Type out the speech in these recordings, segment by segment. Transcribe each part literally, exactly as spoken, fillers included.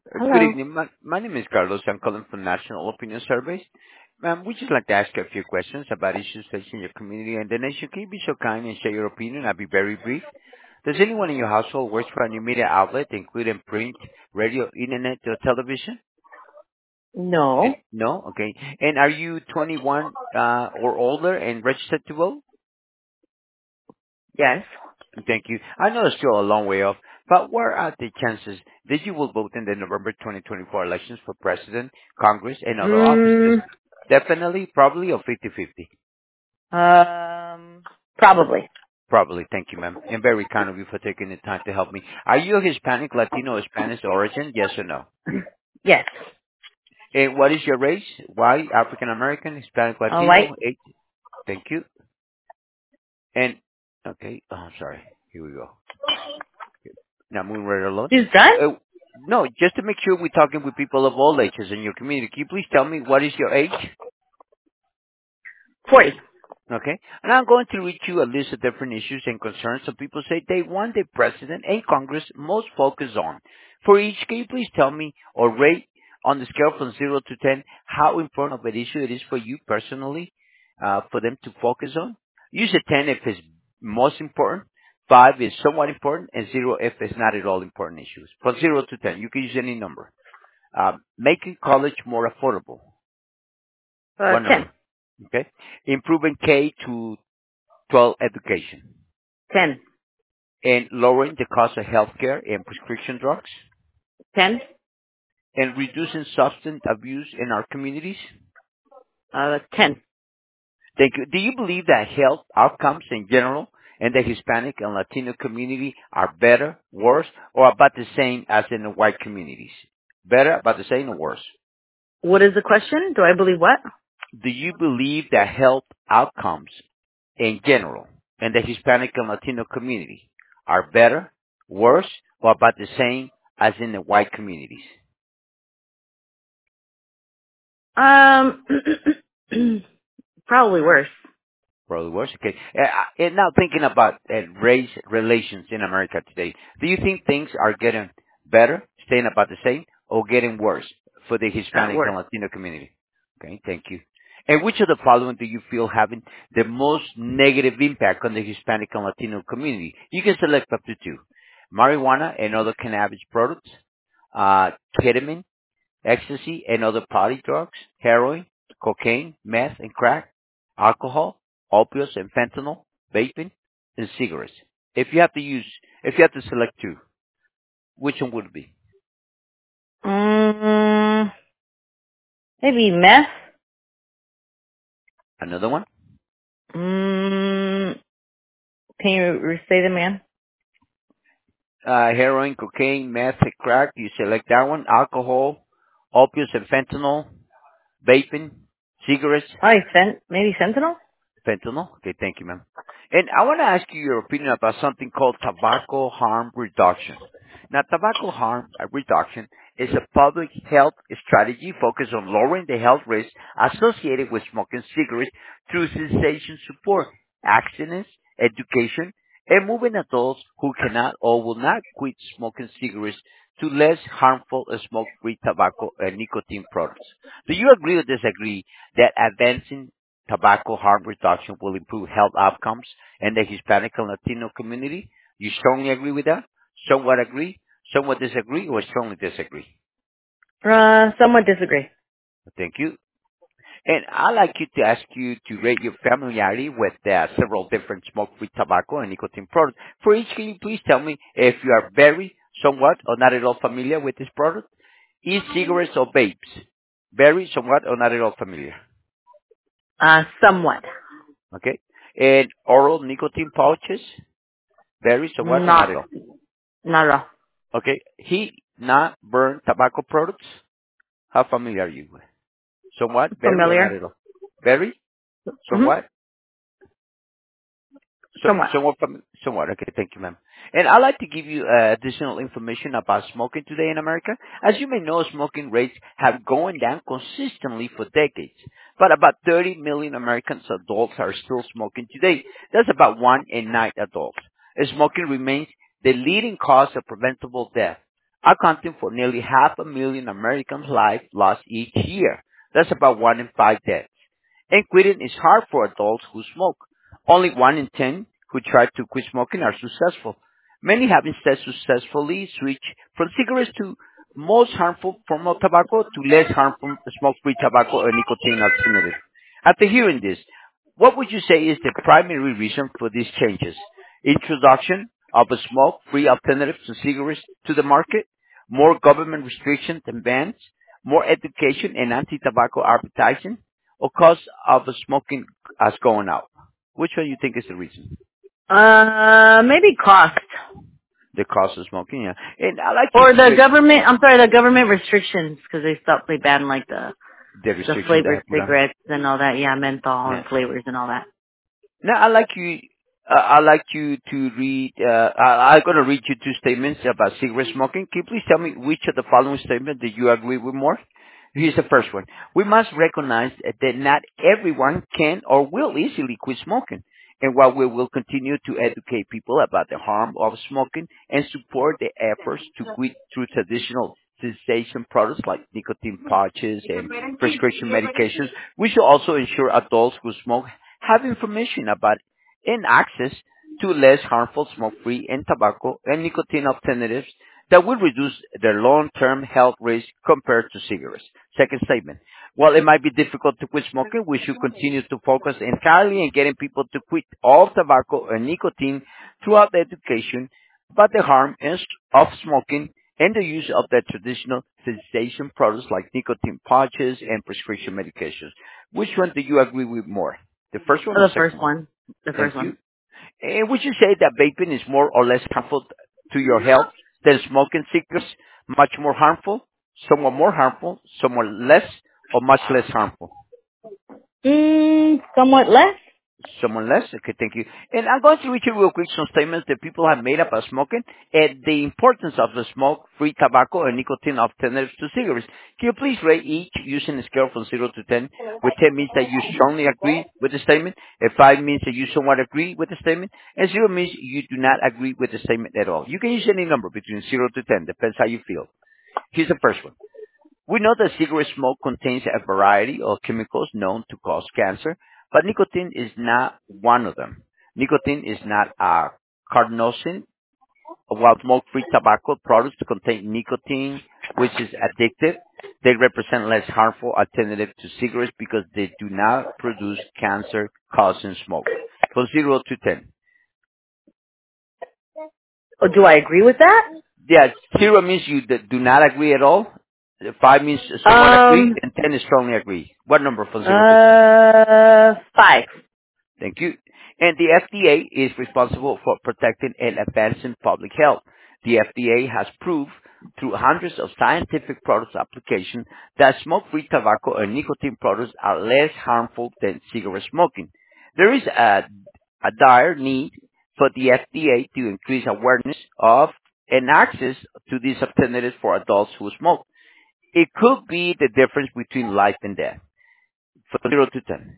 Uh, Good Hello. evening. My, my name is Carlos. I'm calling from National Opinion Surveys. Ma'am, we just like to ask you a few questions about issues facing your community and the nation. Can you be so kind and share your opinion? I'll be very brief. Does anyone in your household work for a new media outlet, including print, radio, internet, or television? And No. no? Okay. And are you twenty-one uh, or older and registered to vote? Yes. Thank you. I know it's still a long way off, but what are the chances that you will vote in the November twenty twenty-four elections for president, Congress, and other offices? Mm, Definitely, probably, or fifty-fifty? um, probably. Probably. Thank you, ma'am. And very kind of you for taking the time to help me. Are you of Hispanic, Latino, or Spanish origin? Yes or no? Yes. And what is your race? White, African American, Hispanic, All right. Latino? Eight. Thank you. And, okay, oh, I'm sorry. Here we go. Now moving right along. She's done? Uh, no, just to make sure we're talking with people of all ages in your community. Can you please tell me what is your age? forty. Okay. And I'm going to read you a list of different issues and concerns some people say they want the president and Congress most focus on. For each, can you please tell me or rate on the scale from zero to ten how important of an issue it is for you personally uh, for them to focus on? Use a ten if it's most important, five is somewhat important, and zero if it's not at all important issues. From zero to ten, you can use any number. Uh, making college more affordable, Uh, one ten. number. Okay. Improving K to twelve education ten. and lowering the cost of healthcare and prescription drugs ten. and reducing substance abuse in our communities. Uh, ten. Thank you. Do you believe that health outcomes in general in the Hispanic and Latino community are better, worse, or about the same as in the white communities? Better, about the same, or worse? What is the question? Do I believe what? Do you believe that health outcomes in general in the Hispanic and Latino community are better, worse, or about the same as in the white communities? Um, probably worse. Probably worse. Okay. Uh, and now thinking about uh, race relations in America today, do you think things are getting better, staying about the same, or getting worse for the Uh, Hispanic and worse. Latino community? Okay, thank you. And which of the following do you feel having the most negative impact on the Hispanic and Latino community? You can select up to two. Marijuana and other cannabis products, uh, ketamine, ecstasy and other party drugs, heroin, cocaine, meth and crack, alcohol, opioids and fentanyl, vaping, and cigarettes. If you have to use, if you have to select two, which one would it be? Mm, maybe meth. Another one? Mm, can you re- say them again? Uh, heroin, cocaine, meth, and crack. You select that one. Alcohol, opioids and fentanyl, vaping, cigarettes, Oh, fent- maybe fentanyl? fentanyl. Okay, thank you, ma'am. And I want to ask you your opinion about something called tobacco harm reduction. Now, tobacco harm uh, reduction is a public health strategy focused on lowering the health risks associated with smoking cigarettes through cessation support, abstinence, education, and moving adults who cannot or will not quit smoking cigarettes to less harmful smoke-free tobacco and nicotine products. Do you agree or disagree that advancing tobacco harm reduction will improve health outcomes in the Hispanic and Latino community? You strongly agree with that? Somewhat agree? Somewhat disagree? Or strongly disagree? Uh, somewhat disagree. Thank you. And I'd like you to ask you to rate your familiarity with uh, several different smoke-free tobacco and nicotine products. For each, can you please tell me if you are very, somewhat, or not at all familiar with this product? E-cigarettes or vapes? Very, somewhat, or not at all familiar? Uh, somewhat. Okay. And oral nicotine pouches? Very, somewhat, or not Not, at all? not at all. Okay. Heat, not burn tobacco products? How familiar are you with? Somewhat, very, or not Familiar? at all? Very, Mm-hmm. somewhat, so, Somewhat. somewhat, fam- somewhat. Okay, thank you, ma'am. And I'd like to give you uh, additional information about smoking today in America. As you may know, smoking rates have gone down consistently for decades, but about thirty million American adults are still smoking today. That's about one in nine adults. Smoking remains the leading cause of preventable death accounting for nearly half a million Americans' lives lost each year. That's about one in five deaths. And quitting is hard for adults who smoke. Only one in ten who try to quit smoking are successful. Many have instead successfully switched from cigarettes to most harmful form of tobacco to less harmful smoke-free tobacco or nicotine alternatives. After hearing this, what would you say is the primary reason for these changes? Introduction of a smoke-free alternative to cigarettes to the market, more government restrictions and bans, more education and anti-tobacco advertising, or cost of smoking has gone up? Which one you think is the reason? Uh, maybe cost. The cost of smoking, yeah. And I like to Or the hear government, I'm sorry, the government restrictions, because they stopped, they banned like the, the the restrictions they flavored have put on. cigarettes and all that. Yeah, menthol Yeah. and flavors and all that. Now, I like you. Uh, I like you to read. Uh, I, I'm going to read you two statements about cigarette smoking. Can you please tell me which of the following statements that you agree with more? Here's the first one. We must recognize that not everyone can or will easily quit smoking. And while we will continue to educate people about the harm of smoking and support the efforts to quit through traditional cessation products like nicotine pouches and prescription medications, we should also ensure adults who smoke have information about and access to less harmful smoke-free and tobacco and nicotine alternatives that will reduce their long-term health risk compared to cigarettes. Second statement. While it might be difficult to quit smoking, we should continue to focus entirely on getting people to quit all tobacco and nicotine throughout the education about the harm is- of smoking and the use of the traditional cessation products like nicotine pouches and prescription medications. Which one do you agree with more? The first one or Oh, the the second first one? one. The first Thank one. you. And would you say that vaping is more or less harmful to your health than smoking cigarettes? Much more harmful, somewhat more harmful, somewhat less, or much less harmful? Mm, somewhat less. Someone less? Okay, thank you. And I'm going to read you real quick some statements that people have made about smoking and the importance of the smoke-free tobacco and nicotine alternatives to cigarettes. Can you please rate each using a scale from zero to ten, where ten means that you strongly agree with the statement, and five means that you somewhat agree with the statement, and zero means you do not agree with the statement at all. You can use any number between zero to ten, depends how you feel. Here's the first one. We know that cigarette smoke contains a variety of chemicals known to cause cancer, but nicotine is not one of them. Nicotine is not a carcinogen, while smoke-free tobacco products contain nicotine, which is addictive. They represent less harmful alternative to cigarettes because they do not produce cancer-causing smoke. From zero to ten. Oh, do I agree with that? Yeah, zero means you d- do not agree at all. Five means somewhat agree, Um, and ten is strongly agree. What number from zero to ten? uh, five. Thank you. And the F D A is responsible for protecting and advancing public health. The F D A has proved through hundreds of scientific products applications that smoke-free tobacco and nicotine products are less harmful than cigarette smoking. There is a, a dire need for the F D A to increase awareness of and access to these alternatives for adults who smoke. It could be the difference between life and death. From zero to ten.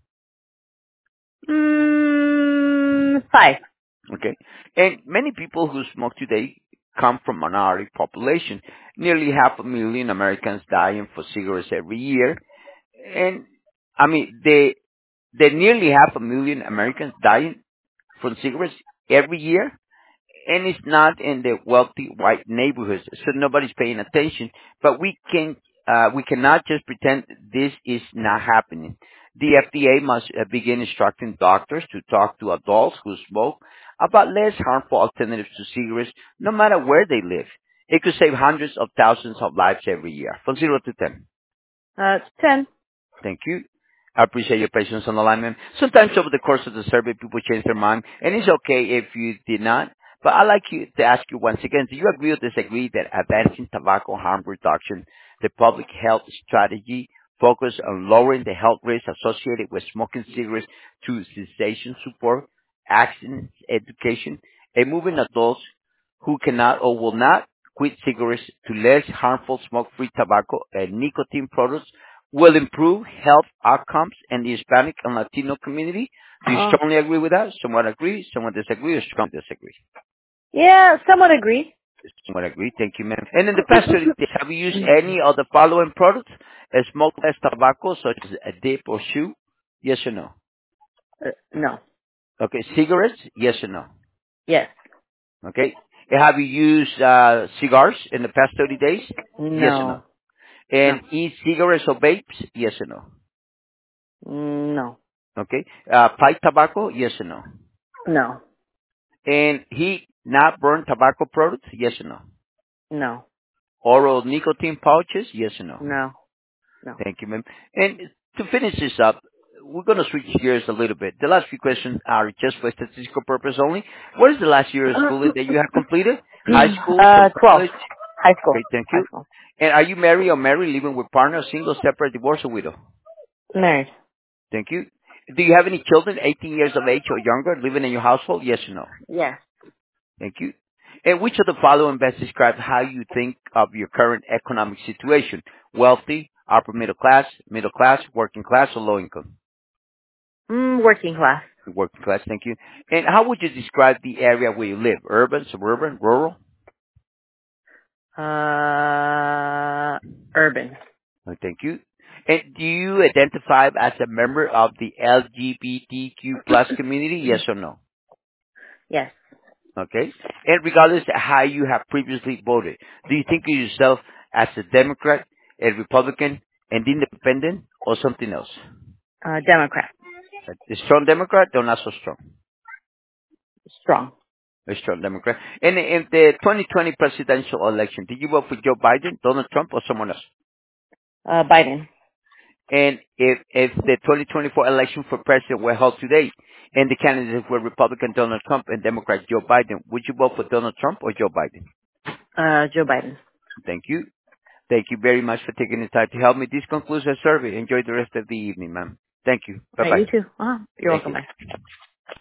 Mm, five. Okay. And many people who smoke today come from minority population. Nearly half a million Americans dying for cigarettes every year. And I mean, they, they nearly half a million Americans dying from cigarettes every year. And it's not in the wealthy white neighborhoods, so nobody's paying attention. But we can, uh, we cannot just pretend this is not happening. The F D A must uh, begin instructing doctors to talk to adults who smoke about less harmful alternatives to cigarettes, no matter where they live. It could save hundreds of thousands of lives every year, from zero to ten. Uh, it's ten. Thank you. I appreciate your patience on the line, ma'am. Sometimes over the course of the survey, people change their mind, and it's okay if you did not. But I'd like you to ask you once again, do you agree or disagree that advancing tobacco harm reduction, the public health strategy, focus on lowering the health risks associated with smoking cigarettes through cessation support, accidents, education, and moving adults who cannot or will not quit cigarettes to less harmful smoke-free tobacco and nicotine products will improve health outcomes in the Hispanic and Latino community? Do you Oh. strongly agree with that? Somewhat agree, somewhat disagree, or strongly disagree? Yeah, somewhat agree. Somewhat agree. Thank you, ma'am. And in the past thirty days, have you used any of the following products? A smokeless tobacco, such as a dip or chew? Yes or no? Uh, no. Okay. Cigarettes? Yes or no? Yes. Okay. Have you used uh, cigars in the past thirty days? Yes or no? No. No. And e-cigarettes or vapes? Yes or no? Mm, no. Okay. Uh, pipe tobacco? Yes or no? No. And heat not burn tobacco products? Yes or no? No. Oral nicotine pouches? Yes or no? No. No. Thank you, ma'am. And to finish this up, we're going to switch gears a little bit. The last few questions are just for statistical purpose only. What is the last year of schooling that you have completed? High school, uh, some twelve. college? High school. Great, thank High you. school. And are you married or married, living with partner, single, separate, divorced, or widow? Married. Thank you. Do you have any children, eighteen years of age or younger, living in your household? Yes or no? Yes. Thank you. And which of the following best describes how you think of your current economic situation? Wealthy, upper middle class, middle class, working class, or low income? Mm, working class. Working class, thank you. And how would you describe the area where you live? Urban, suburban, rural? Uh, urban. Oh, thank you. And do you identify as a member of the L G B T Q plus community? Yes or no? Yes. Okay. And regardless of how you have previously voted, do you think of yourself as a Democrat, a Republican, an independent, or something else? Uh, Democrat. A strong Democrat or not so strong? Strong. A strong Democrat. And in the twenty twenty presidential election, did you vote for Joe Biden, Donald Trump, or someone else? Uh, Biden. And if, if the twenty twenty-four election for president were held today, and the candidates were Republican Donald Trump and Democrat Joe Biden, would you vote for Donald Trump or Joe Biden? Uh, Joe Biden. Thank you. Thank you very much for taking the time to help me. This concludes our survey. Enjoy the rest of the evening, ma'am. Thank you. All right, you Bye-bye. too. Uh-huh. You're Thank welcome. you. Bye.